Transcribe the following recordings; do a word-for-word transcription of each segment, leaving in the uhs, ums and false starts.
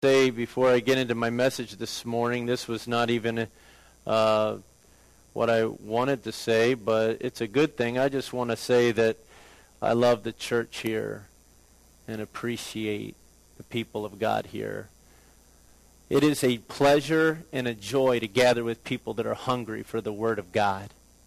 Say before I get into my message this morning, this was not even uh, what I wanted to say, but it's a good thing. I just want to say that I love the church here and appreciate the people of God here. It is a pleasure and a joy to gather with people that are hungry for the Word of God.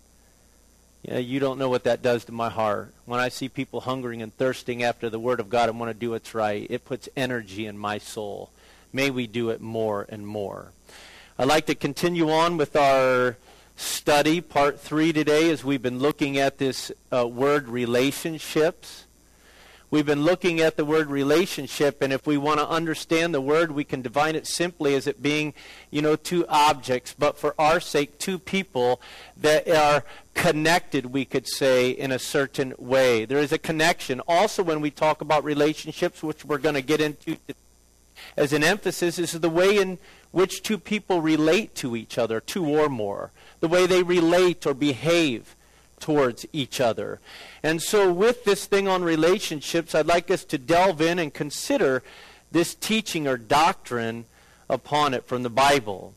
Yeah, you don't know what that does to my heart. When I see people hungering and thirsting after the Word of God and want to do what's right, it puts energy in my soul. May we do it more and more. I'd like to continue on with our study, part three today, as we've been looking at this uh, word relationships. We've been looking at the word relationship, and if we want to understand the word, we can define it simply as it being, you know, two objects, but for our sake, two people that are connected, we could say, in a certain way. There is a connection. Also, when we talk about relationships, which we're going to get into as an emphasis, is the way in which two people relate to each other, two or more, the way they relate or behave towards each other. And so with this thing on relationships, I'd like us to delve in and consider this teaching or doctrine upon it from the Bible.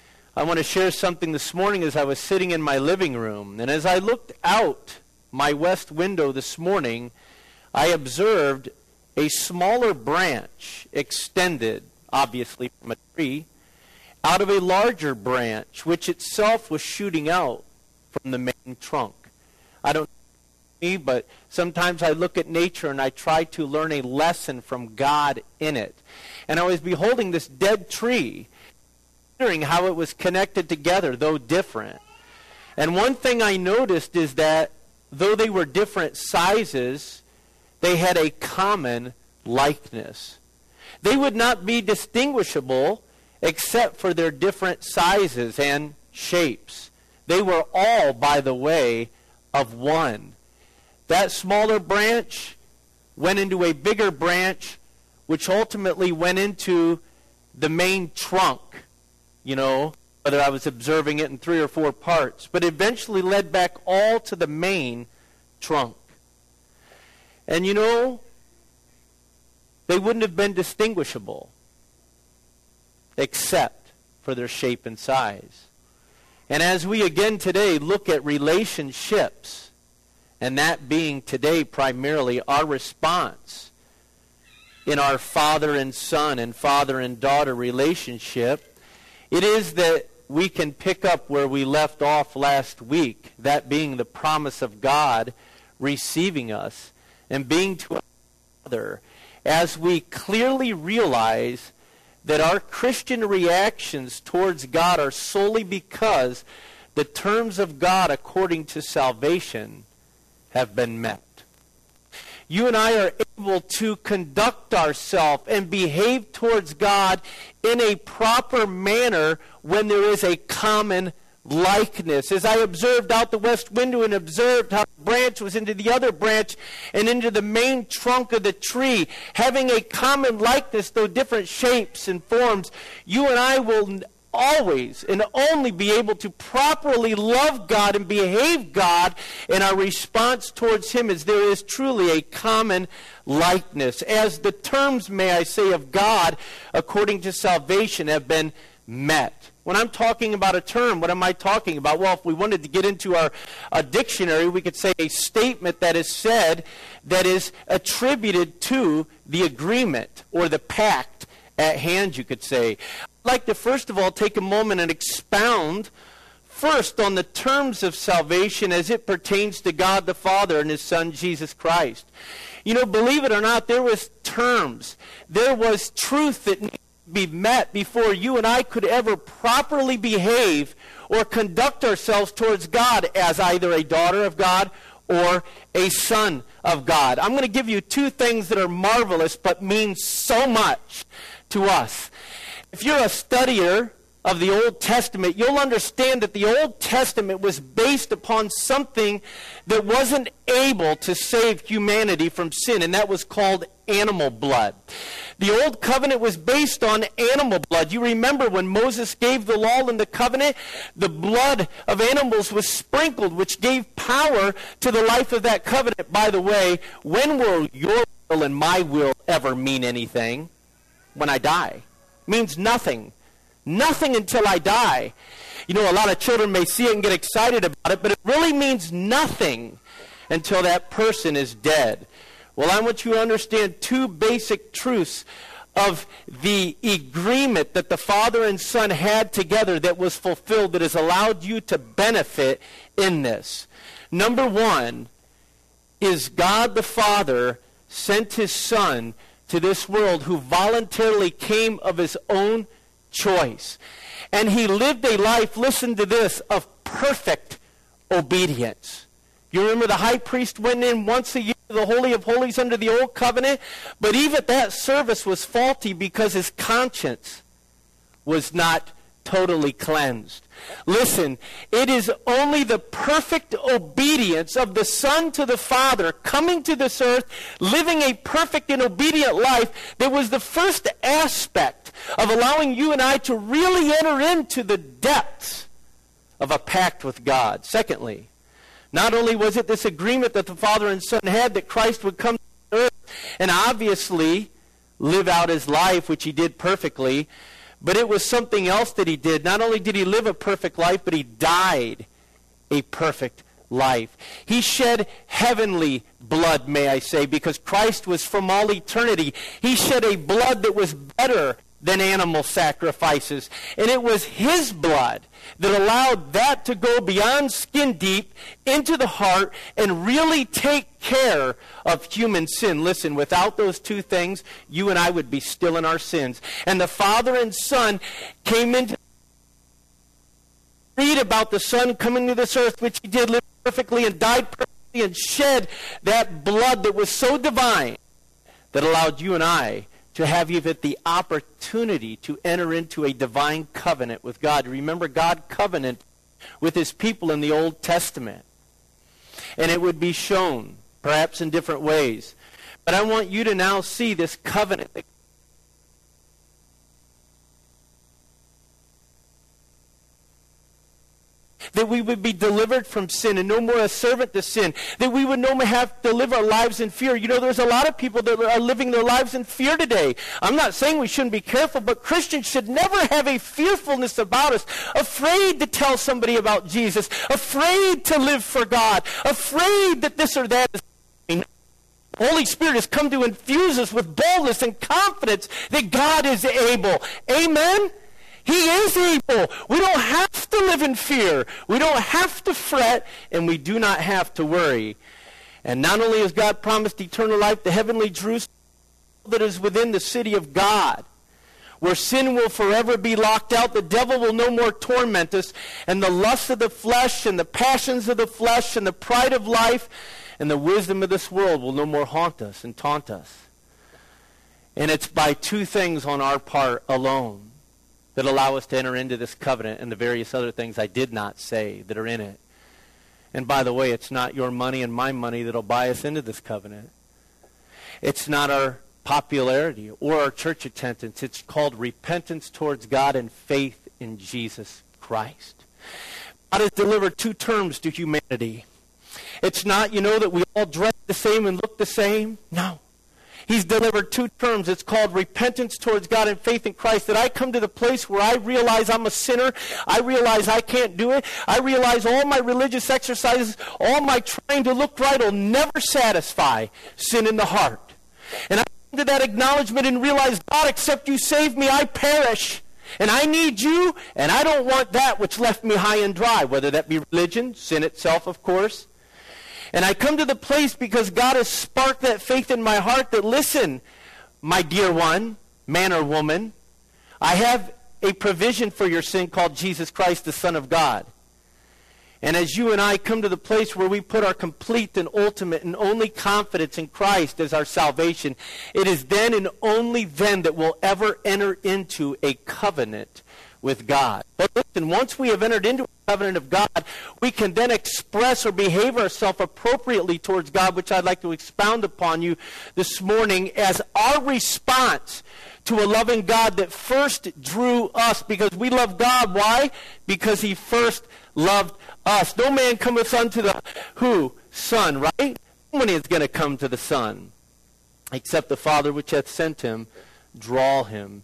I want to share something this morning as I was sitting in my living room. And as I looked out my west window this morning, I observed a smaller branch extended, obviously from a tree, out of a larger branch, which itself was shooting out from the main trunk. I don't know me, but sometimes I look at nature and I try to learn a lesson from God in it. And I was beholding this dead tree, wondering how it was connected together, though different. And one thing I noticed is that though they were different sizes, they had a common likeness. They would not be distinguishable except for their different sizes and shapes. They were all, by the way, of one. That smaller branch went into a bigger branch, which ultimately went into the main trunk, you know, whether I was observing it in three or four parts, but eventually led back all to the main trunk. And you know, they wouldn't have been distinguishable except for their shape and size. And as we again today look at relationships, and that being today primarily our response in our father and son and father and daughter relationship, it is that we can pick up where we left off last week, that being the promise of God receiving us and being to one another, as we clearly realize that our Christian reactions towards God are solely because the terms of God according to salvation have been met. You and I are able to conduct ourselves and behave towards God in a proper manner when there is a common likeness. As I observed out the west window and observed how the branch was into the other branch and into the main trunk of the tree, having a common likeness, though different shapes and forms, you and I will always and only be able to properly love God and behave God in our response towards Him as there is truly a common likeness. As the terms, may I say, of God according to salvation have been met. When I'm talking about a term, what am I talking about? Well, if we wanted to get into our a dictionary, we could say a statement that is said that is attributed to the agreement or the pact at hand, you could say. I'd like to first of all take a moment and expound first on the terms of salvation as it pertains to God the Father and His Son Jesus Christ. You know, believe it or not, there was terms. There was truth that needed be met before you and I could ever properly behave or conduct ourselves towards God as either a daughter of God or a son of God. I'm going to give you two things that are marvelous but mean so much to us. If you're a studier of the Old Testament, you'll understand that the Old Testament was based upon something that wasn't able to save humanity from sin, and that was called animal blood. The Old Covenant was based on animal blood. You remember when Moses gave the law in the covenant, the blood of animals was sprinkled, which gave power to the life of that covenant. By the way, when will your will and my will ever mean anything? When I die. means nothing. Nothing until I die. You know, a lot of children may see it and get excited about it, but it really means nothing until that person is dead. Well, I want you to understand two basic truths of the agreement that the Father and Son had together that was fulfilled, that has allowed you to benefit in this. Number one is God the Father sent his Son to this world, who voluntarily came of his own choice. And he lived a life, listen to this, of perfect obedience. You remember the high priest went in once a year to the Holy of Holies under the Old Covenant, but even that service was faulty because his conscience was not totally cleansed. Listen, it is only the perfect obedience of the Son to the Father, coming to this earth, living a perfect and obedient life, that was the first aspect of allowing you and I to really enter into the depths of a pact with God. Secondly, not only was it this agreement that the Father and Son had that Christ would come to earth and obviously live out his life, which he did perfectly, but it was something else that he did. Not only did he live a perfect life, but he died a perfect life. He shed heavenly blood, may I say, because Christ was from all eternity. He shed a blood that was better than animal sacrifices. And it was his blood that allowed that to go beyond skin deep into the heart and really take care of human sin. Listen, without those two things, you and I would be still in our sins. And the Father and Son came into read about the Son coming to this earth, which he did live perfectly and died perfectly and shed that blood that was so divine that allowed you and I to have even the opportunity to enter into a divine covenant with God. Remember, God covenanted with his people in the Old Testament. And it would be shown, perhaps in different ways. But I want you to now see this covenant that that we would be delivered from sin and no more a servant to sin, that we would no more have to live our lives in fear. You know, there's a lot of people that are living their lives in fear today. I'm not saying we shouldn't be careful, but Christians should never have a fearfulness about us, afraid to tell somebody about Jesus, afraid to live for God, afraid that this or that is happening. The Holy Spirit has come to infuse us with boldness and confidence that God is able. Amen? He is able. We don't have to live in fear. We don't have to fret, and we do not have to worry. And not only has God promised eternal life, the heavenly Jerusalem that is within the city of God, where sin will forever be locked out, the devil will no more torment us, and the lusts of the flesh and the passions of the flesh and the pride of life and the wisdom of this world will no more haunt us and taunt us. And it's by two things on our part alone that allow us to enter into this covenant and the various other things I did not say that are in it. And by the way, it's not your money and my money that will buy us into this covenant. It's not our popularity or our church attendance. It's called repentance towards God and faith in Jesus Christ. God has delivered two terms to humanity. It's not, you know, that we all dress the same and look the same. No. He's delivered two terms. It's called repentance towards God and faith in Christ. That I come to the place where I realize I'm a sinner. I realize I can't do it. I realize all my religious exercises, all my trying to look right will never satisfy sin in the heart. And I come to that acknowledgement and realize, God, except you save me, I perish. And I need you, and I don't want that which left me high and dry, whether that be religion, sin itself, of course. And I come to the place because God has sparked that faith in my heart that, listen, my dear one, man or woman, I have a provision for your sin called Jesus Christ, the Son of God. And as you and I come to the place where we put our complete and ultimate and only confidence in Christ as our salvation, it is then and only then that we'll ever enter into a covenant with God. But listen, once we have entered into a covenant of God, we can then express or behave ourselves appropriately towards God, which I'd like to expound upon you this morning as our response to a loving God that first drew us, because we love God. Why? Because he first loved us. No man cometh unto the who? Son, right? No one is going to come to the Son except the Father which hath sent him draw him.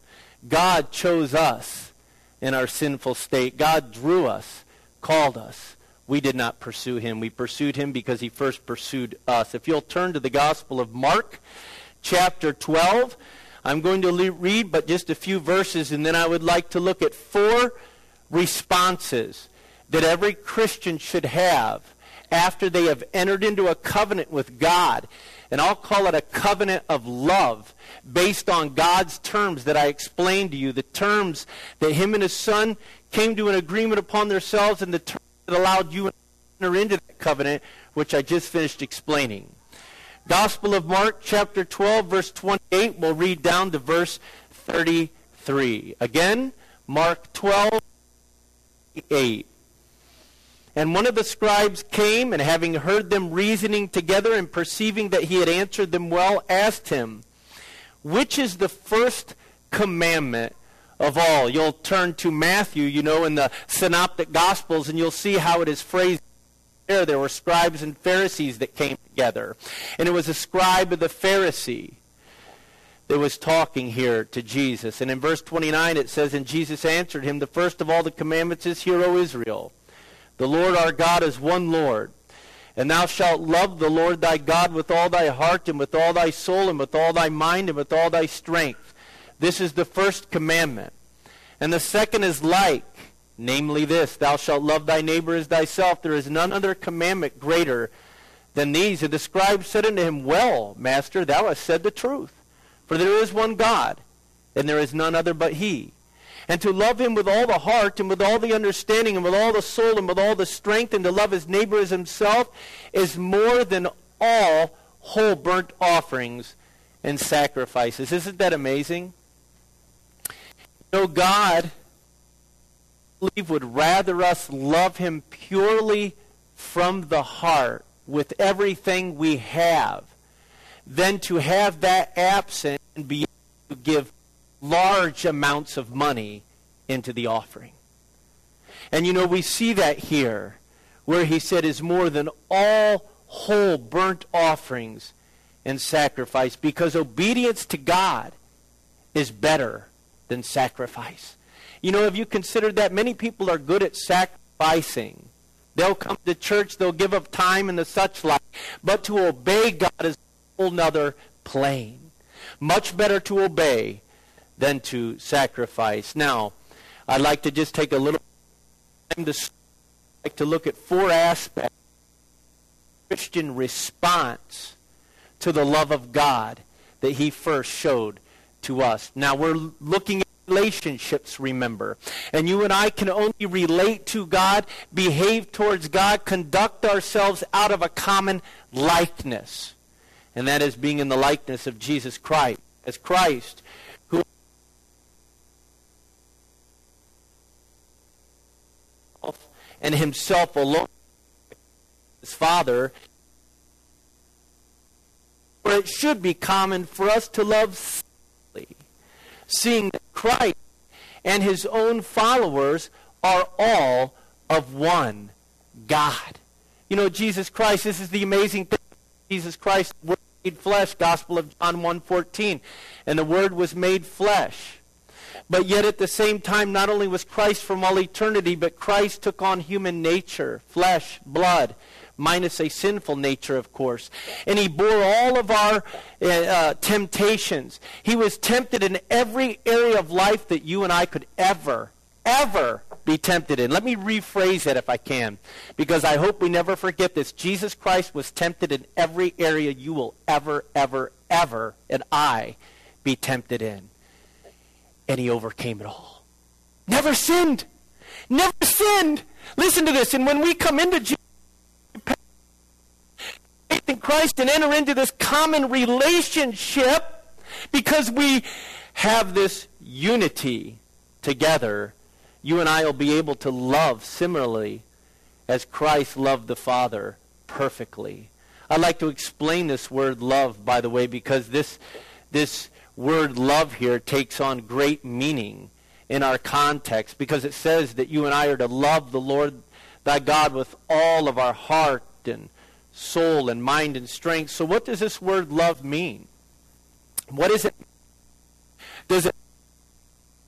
God chose us in our sinful state. God drew us, called us. We did not pursue him. We pursued him because he first pursued us. If you'll turn to the Gospel of Mark, chapter twelve, I'm going to le- read but just a few verses, and then I would like to look at four responses that every Christian should have after they have entered into a covenant with God. And I'll call it a covenant of love based on God's terms that I explained to you, the terms that him and his son came to an agreement upon themselves, and the terms that allowed you to enter into that covenant, which I just finished explaining. Gospel of Mark, chapter twelve, verse twenty-eight. We'll read down to verse thirty-three. Again, Mark twelve, eight. And one of the scribes came, and having heard them reasoning together, and perceiving that he had answered them well, asked him, which is the first commandment of all? You'll turn to Matthew, you know, in the Synoptic Gospels, and you'll see how it is phrased there. There were scribes and Pharisees that came together. And it was a scribe of the Pharisee that was talking here to Jesus. And in verse twenty-nine it says, and Jesus answered him, the first of all the commandments is, Hear, O Israel, the Lord our God is one Lord. And thou shalt love the Lord thy God with all thy heart, and with all thy soul, and with all thy mind, and with all thy strength. This is the first commandment. And the second is like, namely this, thou shalt love thy neighbor as thyself. There is none other commandment greater than these. And the scribe said unto him, Well, master, thou hast said the truth. For there is one God, and there is none other but he. And to love him with all the heart, and with all the understanding, and with all the soul, and with all the strength, and to love his neighbor as himself, is more than all whole burnt offerings and sacrifices. Isn't that amazing? You know, God, I believe, would rather us love him purely from the heart, with everything we have, than to have that absent and be able to give large amounts of money into the offering. And you know, we see that here, where he said is more than all whole burnt offerings and sacrifice, because obedience to God is better than sacrifice. You know, have you considered that? Many people are good at sacrificing. They'll come to church, they'll give up time and the such like, but to obey God is a whole nother plane. Much better to obey than to sacrifice. Now, I'd like to just take a little time to, like to look at four aspects of Christian response to the love of God that he first showed to us. Now, we're looking at relationships, remember. And you and I can only relate to God, behave towards God, conduct ourselves out of a common likeness. And that is being in the likeness of Jesus Christ. As Christ, who and himself alone, his Father, where it should be common for us to love simply, seeing that Christ and his own followers are all of one God. You know, Jesus Christ, this is the amazing thing. Jesus Christ, the Word made flesh, Gospel of John one fourteen, and the Word was made flesh. But yet at the same time, not only was Christ from all eternity, but Christ took on human nature, flesh, blood, minus a sinful nature, of course. And he bore all of our uh, uh, temptations. He was tempted in every area of life that you and I could ever, ever be tempted in. Let me rephrase that if I can, because I hope we never forget this. Jesus Christ was tempted in every area you will ever, ever, ever, and I be tempted in. And he overcame it all. Never sinned. Never sinned. Listen to this. And when we come into Jesus, faith in Christ, and enter into this common relationship, because we have this unity together, you and I will be able to love similarly as Christ loved the Father perfectly. I'd like to explain this word love, by the way, because this this word love here takes on great meaning in our context, because it says that you and I are to love the Lord thy God with all of our heart and soul and mind and strength. So what does this word love mean? What is it? Does it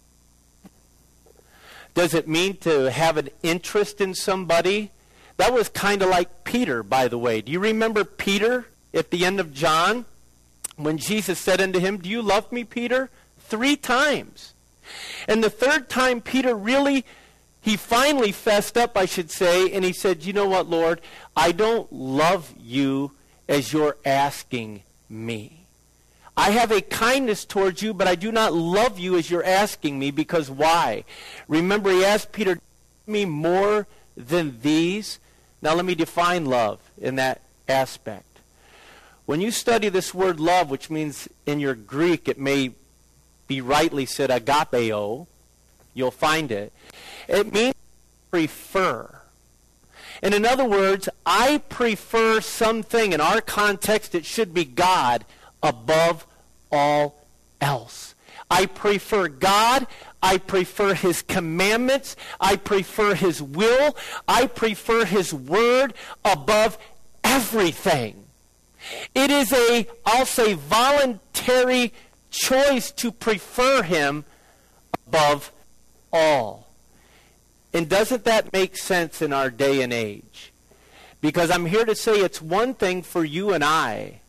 Does it mean to have an interest in somebody? That was kind of like Peter, by the way. Do you remember Peter at the end of John when Jesus said unto him, do you love me, Peter? Three times. And the third time, Peter really, he finally fessed up, I should say, and he said, you know what, Lord? I don't love you as you're asking me. I have a kindness towards you, but I do not love you as you're asking me, because why? Remember, he asked Peter, love me more than these? Now let me define love in that aspect. When you study this word love, which means in your Greek it may be rightly said agapeo, you'll find it. It means prefer. And in other words, I prefer something, in our context it should be God, above all else. I prefer God. I prefer his commandments. I prefer his will. I prefer his word above everything. It is a, I'll say, voluntary choice to prefer him above all. And doesn't that make sense in our day and age? Because I'm here to say it's one thing for you and I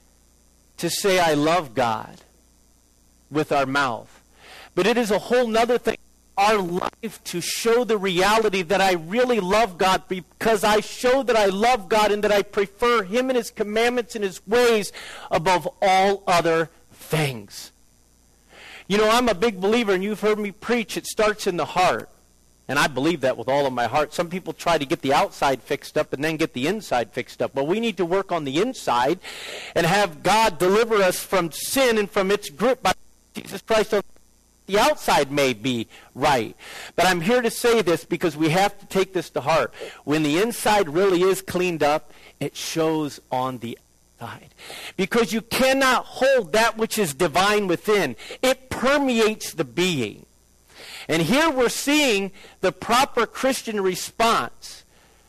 to say I love God with our mouth. But it is a whole nother thing in our life to show the reality that I really love God, because I show that I love God and that I prefer him and his commandments and his ways above all other things. You know, I'm a big believer, and you've heard me preach, it starts in the heart. And I believe that with all of my heart. Some people try to get the outside fixed up and then get the inside fixed up. Well, we need to work on the inside and have God deliver us from sin and from its grip by Jesus Christ. The outside may be right. But I'm here to say this because we have to take this to heart. When the inside really is cleaned up, it shows on the outside. Because you cannot hold that which is divine within. It permeates the being. And here we're seeing the proper Christian response.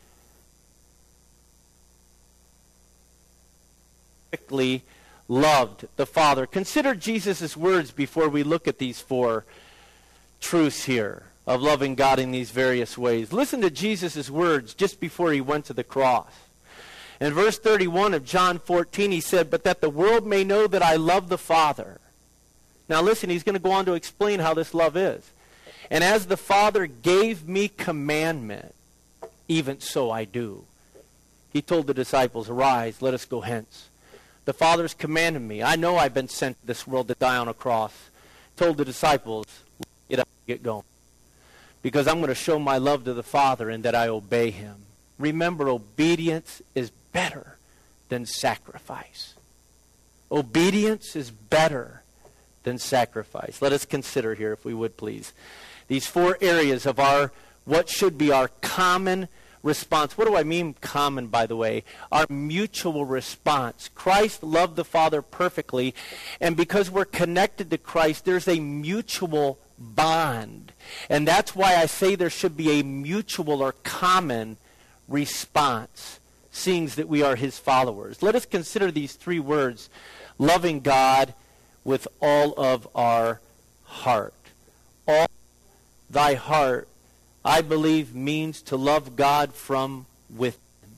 Perfectly loved the Father. Consider Jesus' words before we look at these four truths here of loving God in these various ways. Listen to Jesus' words just before he went to the cross. In verse thirty-one of John fourteen, he said, but that the world may know that I love the Father. Now listen, he's going to go on to explain how this love is. And as the Father gave me commandment, even so I do. He told the disciples, arise, let us go hence. The Father's commanded me. I know I've been sent to this world to die on a cross. Told the disciples, get up, get going. Because I'm going to show my love to the Father and that I obey him. Remember, obedience is better than sacrifice. Obedience is better than sacrifice. Let us consider here, if we would please, these four areas of our, what should be our common response. What do I mean common, by the way? Our mutual response. Christ loved the Father perfectly, and because we're connected to Christ, there's a mutual bond. And that's why I say there should be a mutual or common response, seeing that we are his followers. Let us consider these three words, loving God with all of our heart. All thy heart, I believe, means to love God from within.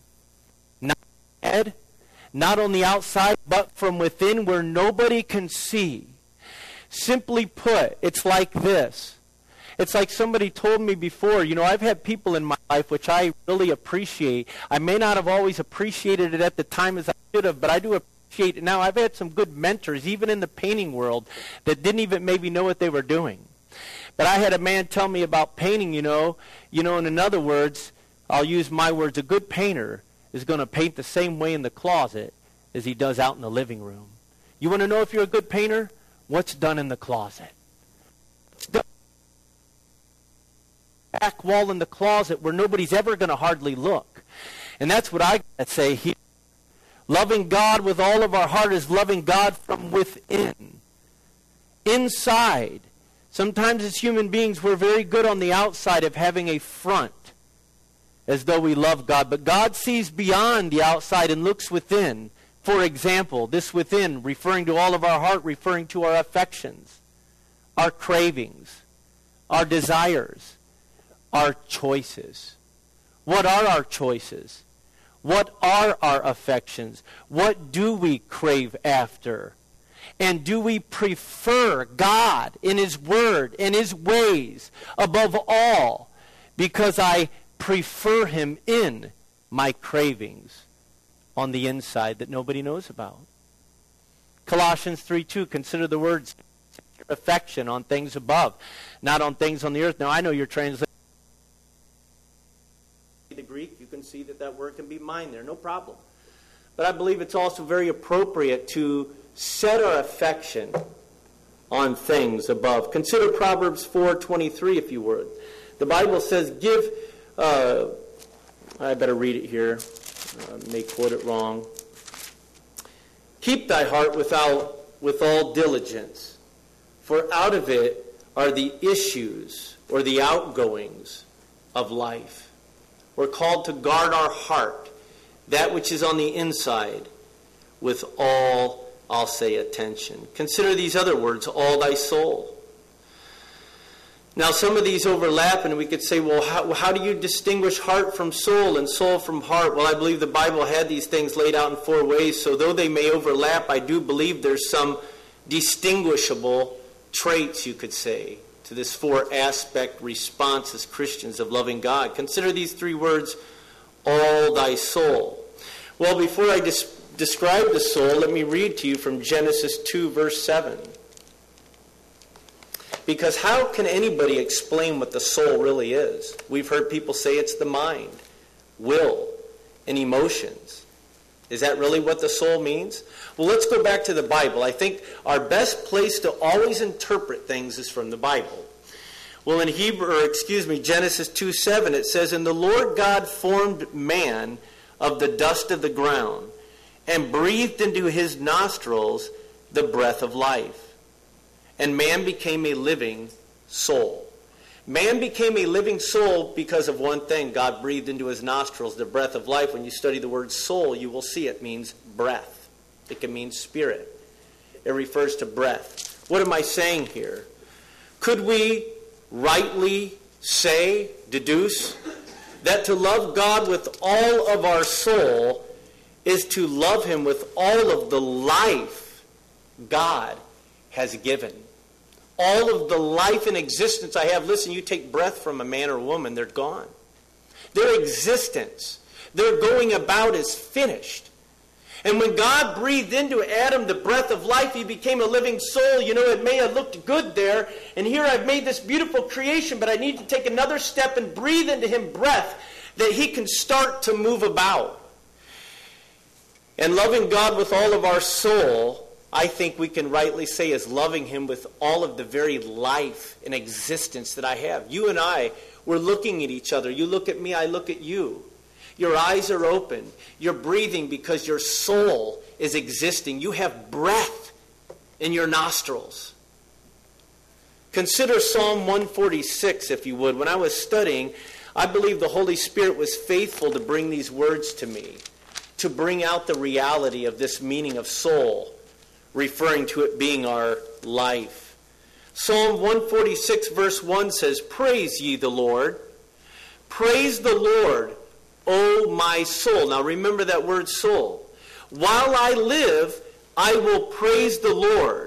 Not head, not on the outside, but from within where nobody can see. Simply put, it's like this. It's like somebody told me before, you know, I've had people in my life which I really appreciate. I may not have always appreciated it at the time as I should have, but I do appreciate it now. I've had some good mentors, even in the painting world, that didn't even maybe know what they were doing. But I had a man tell me about painting, you know. You know, and in other words, I'll use my words, a good painter is going to paint the same way in the closet as he does out in the living room. You want to know if you're a good painter? What's done in the closet? It's done back wall in the closet where nobody's ever going to hardly look. And that's what I say here. Loving God with all of our heart is loving God from within. Inside. Sometimes as human beings, we're very good on the outside of having a front as though we love God. But God sees beyond the outside and looks within. For example, this within, referring to all of our heart, referring to our affections, our cravings, our desires, our choices. What are our choices? What are our affections? What do we crave after? And do we prefer God in His Word and His ways above all because I prefer Him in my cravings on the inside that nobody knows about? Colossians three two, consider the words affection on things above, not on things on the earth. Now, I know you're translating the Greek. You can see that that word can be mine there, no problem. But I believe it's also very appropriate to set our affection on things above. Consider Proverbs four twenty-three, if you would. The Bible says, give, uh, I better read it here, uh, may quote it wrong. Keep thy heart without, with all diligence, for out of it are the issues or the outgoings of life. We're called to guard our heart, that which is on the inside, with all, I'll say, attention. Consider these other words, all thy soul. Now, some of these overlap, and we could say, well, how, how do you distinguish heart from soul and soul from heart? Well, I believe the Bible had these things laid out in four ways, so though they may overlap, I do believe there's some distinguishable traits, you could say, to this four-aspect response as Christians of loving God. Consider these three words, all thy soul. Well, before I des- describe the soul, let me read to you from Genesis two, verse seven. Because how can anybody explain what the soul really is? We've heard people say it's the mind, will, and emotions. Is that really what the soul means? Well, let's go back to the Bible. I think our best place to always interpret things is from the Bible. Well, in Hebrew, or excuse me, Genesis two seven, it says, and the Lord God formed man of the dust of the ground and breathed into his nostrils the breath of life. And man became a living soul. Man became a living soul because of one thing. God breathed into his nostrils the breath of life. When you study the word soul, you will see it means breath. It can mean spirit. It refers to breath. What am I saying here? Could we rightly say, deduce, that to love God with all of our soul is to love Him with all of the life God has given? All of the life and existence I have. Listen, you take breath from a man or woman, they're gone. Their existence, their going about is finished. And when God breathed into Adam the breath of life, he became a living soul. You know, it may have looked good there. And here I've made this beautiful creation, but I need to take another step and breathe into him breath that he can start to move about. And loving God with all of our soul, I think we can rightly say, is loving him with all of the very life and existence that I have. You and I, we're looking at each other. You look at me, I look at you. Your eyes are open. You're breathing because your soul is existing. You have breath in your nostrils. Consider Psalm one forty-six, if you would. When I was studying, I believe the Holy Spirit was faithful to bring these words to me, to bring out the reality of this meaning of soul, referring to it being our life. Psalm one forty-six verse one says, praise ye the Lord. Praise the Lord, O my soul. Now remember that word soul. While I live, I will praise the Lord.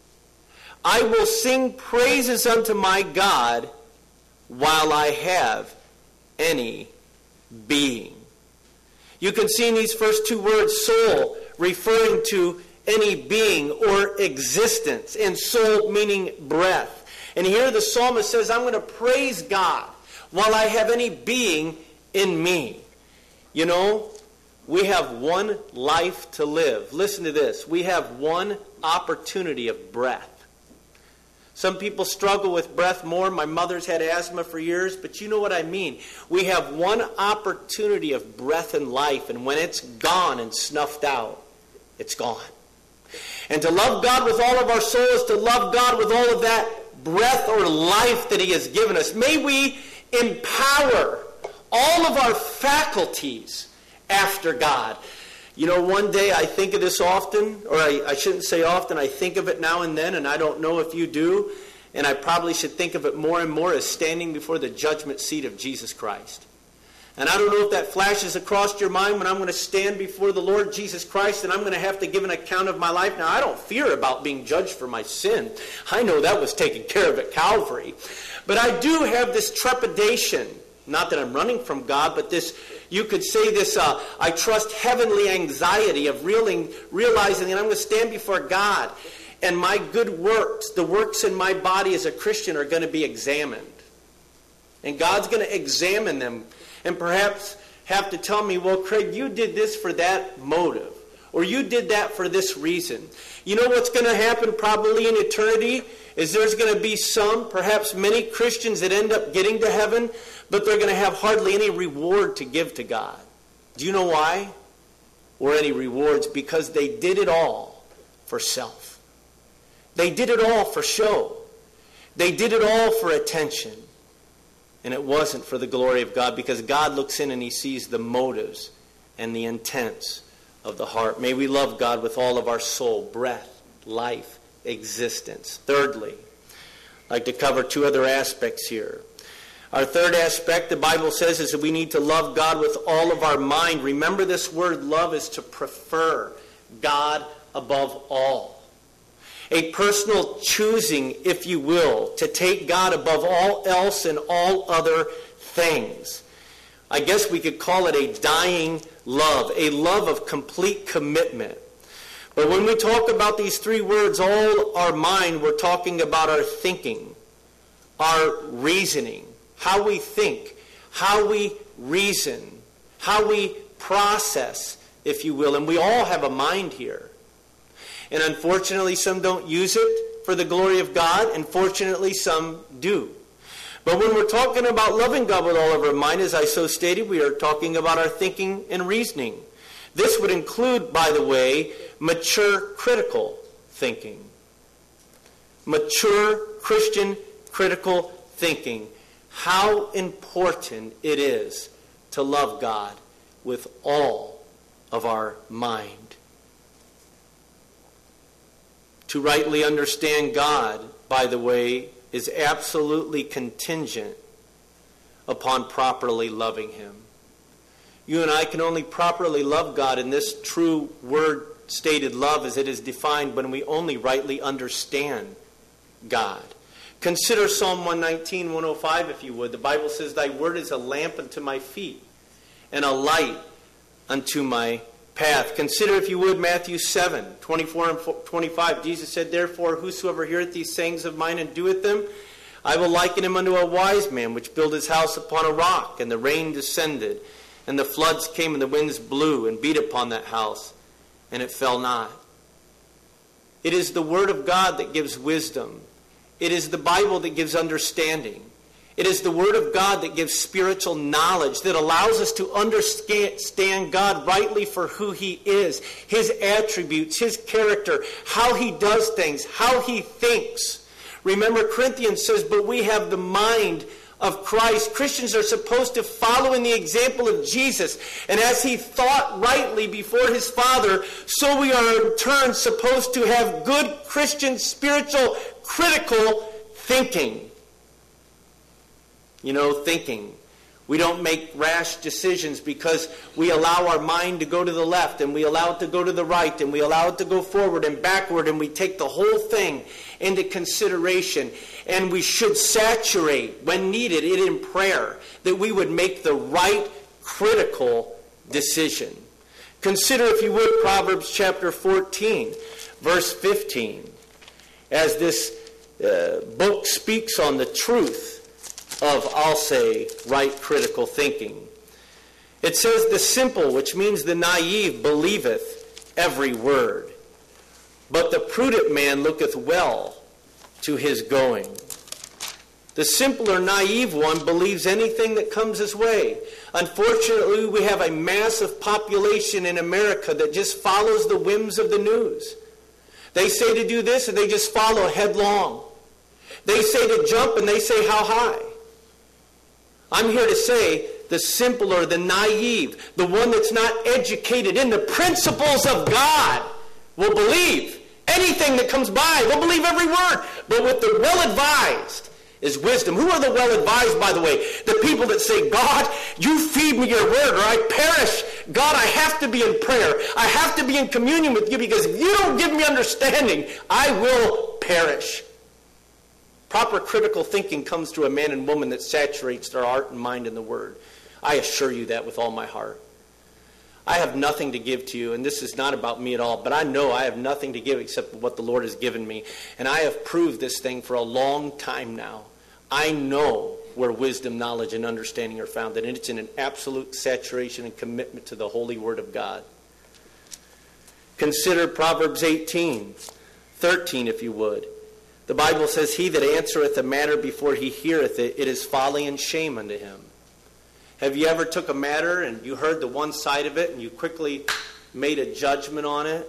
I will sing praises unto my God while I have any being. You can see in these first two words, soul, referring to any being or existence, and soul meaning breath. And here the psalmist says, I'm going to praise God while I have any being in me. You know, we have one life to live. Listen to this. We have one opportunity of breath. Some people struggle with breath more. My mother's had asthma for years, but you know what I mean. We have one opportunity of breath and life, and when it's gone and snuffed out, it's gone. And to love God with all of our soul is to love God with all of that breath or life that he has given us. May we empower all of our faculties after God. You know, one day I think of this often, or I, I shouldn't say often, I think of it now and then, and I don't know if you do. and I probably should think of it more and more as standing before the judgment seat of Jesus Christ. And I don't know if that flashes across your mind when I'm going to stand before the Lord Jesus Christ and I'm going to have to give an account of my life. Now, I don't fear about being judged for my sin. I know that was taken care of at Calvary. But I do have this trepidation, not that I'm running from God, but this, you could say this, uh, I trust heavenly anxiety of realizing, realizing that I'm going to stand before God and my good works, the works in my body as a Christian, are going to be examined. And God's going to examine them and perhaps have to tell me, well, Craig, you did this for that motive. Or you did that for this reason. You know what's going to happen probably in eternity? Is there's going to be some, perhaps many Christians that end up getting to heaven, but they're going to have hardly any reward to give to God. Do you know why? Or any rewards? Because they did it all for self. They did it all for show. They did it all for attention. And it wasn't for the glory of God, because God looks in and he sees the motives and the intents of the heart. May we love God with all of our soul, breath, life, existence. Thirdly, I'd like to cover two other aspects here. Our third aspect, the Bible says, is that we need to love God with all of our mind. Remember, this word love is to prefer God above all. A personal choosing, if you will, to take God above all else and all other things. I guess we could call it a dying love, a love of complete commitment. But when we talk about these three words, all our mind, we're talking about our thinking, our reasoning, how we think, how we reason, how we process, if you will. And we all have a mind here. And unfortunately, some don't use it for the glory of God, and fortunately, some do. But when we're talking about loving God with all of our mind, as I so stated, we are talking about our thinking and reasoning. This would include, by the way, mature critical thinking. Mature Christian critical thinking. How important it is to love God with all of our mind. To rightly understand God, by the way, is absolutely contingent upon properly loving him. You and I can only properly love God in this true word stated love as it is defined when we only rightly understand God. Consider Psalm one nineteen, one oh five, if you would. The Bible says, "Thy word is a lamp unto my feet and a light unto my path." Consider, if you would, Matthew seven, twenty-four and twenty-five. Jesus said, "Therefore, whosoever heareth these sayings of mine and doeth them, I will liken him unto a wise man, which built his house upon a rock, and the rain descended, and the floods came, and the winds blew, and beat upon that house, and it fell not." It is the Word of God that gives wisdom. It is the Bible that gives understanding. It is the Word of God that gives spiritual knowledge, that allows us to understand God rightly for who he is, his attributes, his character, how he does things, how he thinks. Remember, Corinthians says, "But we have the mind of Christ." Christians are supposed to follow in the example of Jesus. And as he thought rightly before his Father, so we are in turn supposed to have good Christian, spiritual, critical thinking. You know, thinking. We don't make rash decisions because we allow our mind to go to the left and we allow it to go to the right and we allow it to go forward and backward, and we take the whole thing into consideration. And we should saturate, when needed, it in prayer, that we would make the right critical decision. Consider, if you would, Proverbs chapter fourteen, verse fifteen, as this uh, book speaks on the truth of, I'll say, right critical thinking. It says, "The simple," which means the naive, "believeth every word, but the prudent man looketh well to his going." The simple or naive one believes anything that comes his way. Unfortunately, we have a massive population in America that just follows the whims of the news. They say to do this and they just follow headlong. They say to jump and they say how high. I'm here to say the simple or the naive, the one that's not educated in the principles of God, will believe Anything that comes by, they'll believe every word. But with the well-advised is wisdom. Who are the well-advised, by the way? The people that say, God, you feed me your word or I perish. God, I have to be in prayer. I have to be in communion with you because if you don't give me understanding, I will perish. Proper critical thinking comes through a man and woman that saturates their heart and mind in the word. I assure you that with all my heart. I have nothing to give to you, and this is not about me at all, but I know I have nothing to give except what the Lord has given me. And I have proved this thing for a long time now. I know where wisdom, knowledge, and understanding are found, and it's in an absolute saturation and commitment to the holy word of God. Consider Proverbs eighteen, thirteen, if you would. The Bible says, he that answereth a matter before he heareth it, it is folly and shame unto him. Have you ever took a matter and you heard the one side of it and you quickly made a judgment on it?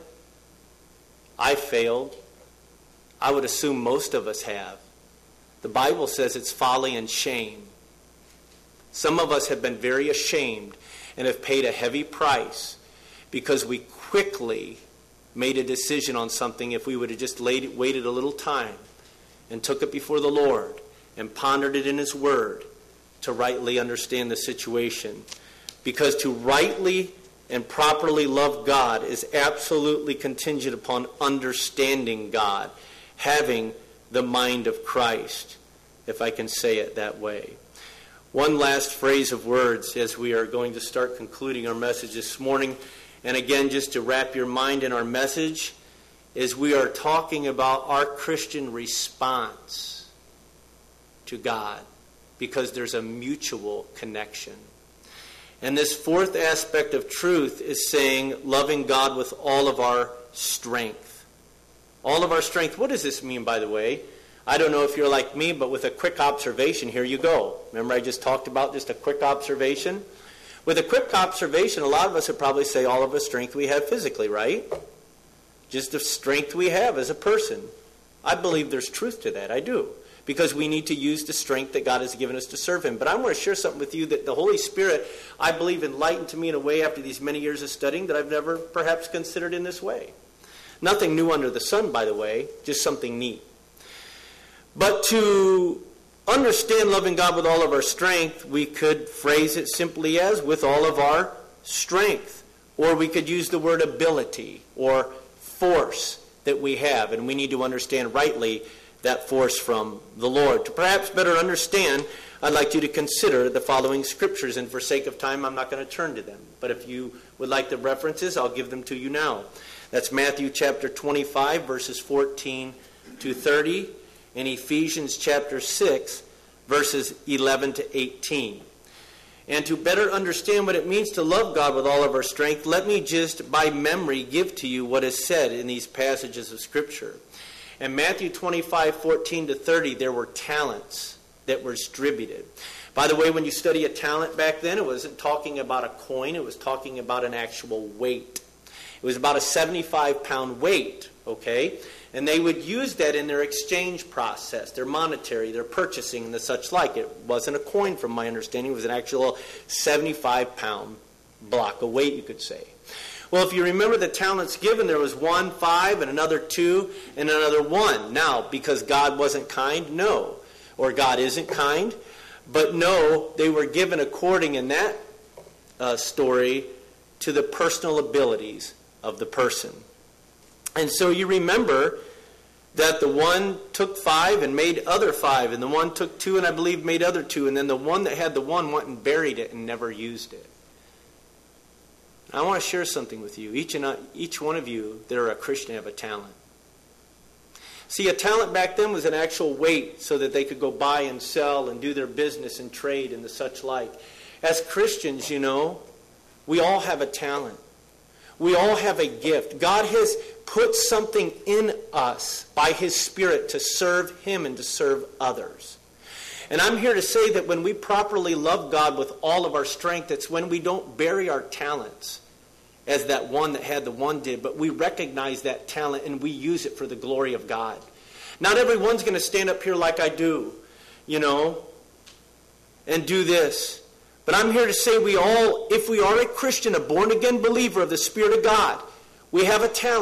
I failed. I would assume most of us have. The Bible says it's folly and shame. Some of us have been very ashamed and have paid a heavy price because we quickly made a decision on something if we would have just laid, waited a little time and took it before the Lord and pondered it in his word to rightly understand the situation. Because to rightly and properly love God is absolutely contingent upon understanding God, having the mind of Christ, if I can say it that way. One last phrase of words as we are going to start concluding our message this morning. And again, just to wrap your mind in our message, is we are talking about our Christian response to God, because there's a mutual connection. And this fourth aspect of truth is saying loving God with all of our strength. All of our strength. What does this mean, by the way? I don't know if you're like me, but with a quick observation, here you go. Remember I just talked about just a quick observation? With a quick observation, a lot of us would probably say all of the strength we have physically, right? Just the strength we have as a person. I believe there's truth to that. I do. Because we need to use the strength that God has given us to serve him. But I want to share something with you that the Holy Spirit, I believe, enlightened to me in a way after these many years of studying that I've never perhaps considered in this way. Nothing new under the sun, by the way, just something neat. But to understand loving God with all of our strength, we could phrase it simply as with all of our strength. Or we could use the word ability or force that we have. And we need to understand rightly that force from the Lord. To perhaps better understand, I'd like you to consider the following scriptures. And for sake of time, I'm not going to turn to them. But if you would like the references, I'll give them to you now. That's Matthew chapter twenty-five, verses fourteen to thirty. And Ephesians chapter six, verses eleven to eighteen. And to better understand what it means to love God with all of our strength, let me just, by memory, give to you what is said in these passages of Scripture. In Matthew twenty-five, fourteen to thirty, there were talents that were distributed. By the way, when you study a talent back then, it wasn't talking about a coin. It was talking about an actual weight. It was about a seventy-five pound weight, okay? And they would use that in their exchange process, their monetary, their purchasing, and the such like. It wasn't a coin, from my understanding. It was an actual seventy-five pound block of weight, you could say. Well, if you remember the talents given, there was one, five, and another two, and another one. Now, because God wasn't kind? No. Or God isn't kind? But no, they were given according in that uh, story to the personal abilities of the person. And so you remember that the one took five and made other five, and the one took two and I believe made other two, and then the one that had the one went and buried it and never used it. I want to share something with you. Each and each one of you that are a Christian have a talent. See, a talent back then was an actual weight so that they could go buy and sell and do their business and trade and the such like. As Christians, you know, we all have a talent. We all have a gift. God has put something in us by His Spirit to serve Him and to serve others. And I'm here to say that when we properly love God with all of our strength, it's when we don't bury our talents as that one that had the one did, but we recognize that talent and we use it for the glory of God. Not everyone's going to stand up here like I do, you know, and do this. But I'm here to say we all, if we are a Christian, a born-again believer of the Spirit of God, we have a talent.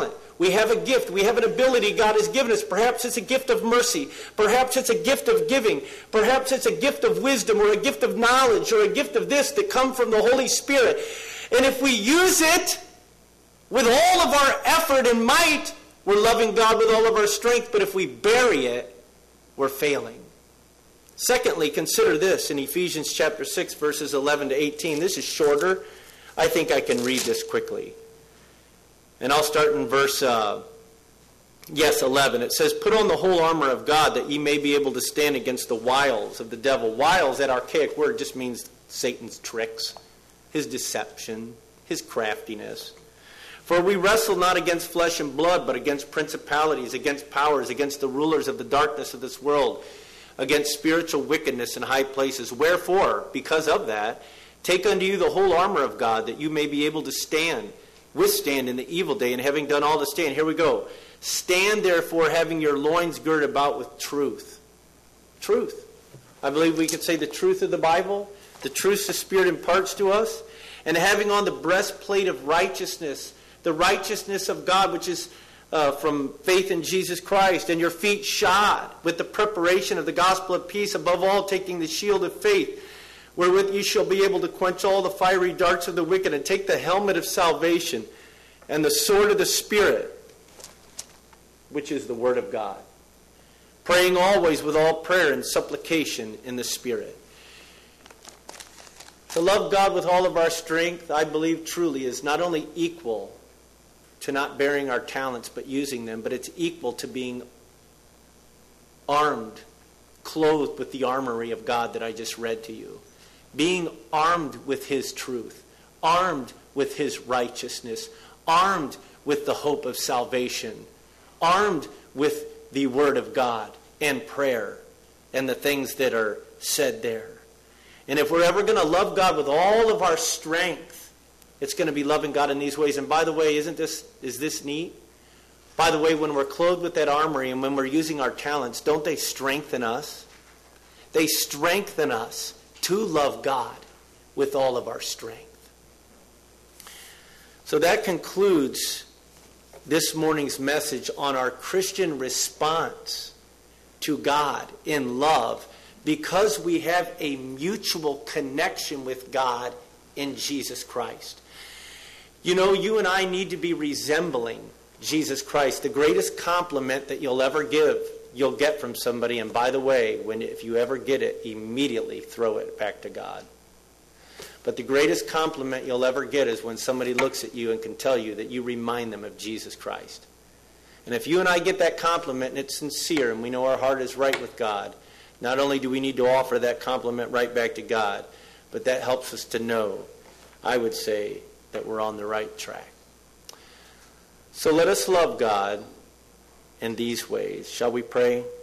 We have a gift. We have an ability God has given us. Perhaps it's a gift of mercy. Perhaps it's a gift of giving. Perhaps it's a gift of wisdom or a gift of knowledge or a gift of this that come from the Holy Spirit. And if we use it with all of our effort and might, we're loving God with all of our strength. But if we bury it, we're failing. Secondly, consider this in Ephesians chapter six, verses eleven to eighteen. This is shorter. I think I can read this quickly. And I'll start in verse, uh, yes, eleven. It says, "Put on the whole armor of God, that ye may be able to stand against the wiles of the devil." Wiles, that archaic word, just means Satan's tricks, his deception, his craftiness. "For we wrestle not against flesh and blood, but against principalities, against powers, against the rulers of the darkness of this world, against spiritual wickedness in high places. Wherefore, because of that, take unto you the whole armor of God, that you may be able to stand, withstand in the evil day, and having done all to stand." Here we go. "Stand therefore, having your loins girded about with truth." Truth. I believe we could say the truth of the Bible, the truth the Spirit imparts to us, and having on the breastplate of righteousness, the righteousness of God, which is uh, from faith in Jesus Christ, and your feet shod with the preparation of the gospel of peace, above all taking the shield of faith, wherewith you shall be able to quench all the fiery darts of the wicked, and take the helmet of salvation and the sword of the Spirit, which is the word of God, praying always with all prayer and supplication in the Spirit. To love God with all of our strength, I believe truly, is not only equal to not bearing our talents but using them, but it's equal to being armed, clothed with the armory of God that I just read to you. Being armed with His truth, armed with His righteousness, armed with the hope of salvation, armed with the Word of God and prayer and the things that are said there. And if we're ever going to love God with all of our strength, it's going to be loving God in these ways. And by the way, isn't this is this neat? By the way, when we're clothed with that armory and when we're using our talents, don't they strengthen us? They strengthen us to love God with all of our strength. So that concludes this morning's message on our Christian response to God in love, because we have a mutual connection with God in Jesus Christ. You know, you and I need to be resembling Jesus Christ. The greatest compliment that you'll ever give, you'll get from somebody. And by the way, when if you ever get it, immediately throw it back to God. But the greatest compliment you'll ever get is when somebody looks at you and can tell you that you remind them of Jesus Christ. And if you and I get that compliment and it's sincere and we know our heart is right with God, not only do we need to offer that compliment right back to God, but that helps us to know, I would say, that we're on the right track. So let us love God in these ways. Shall we pray?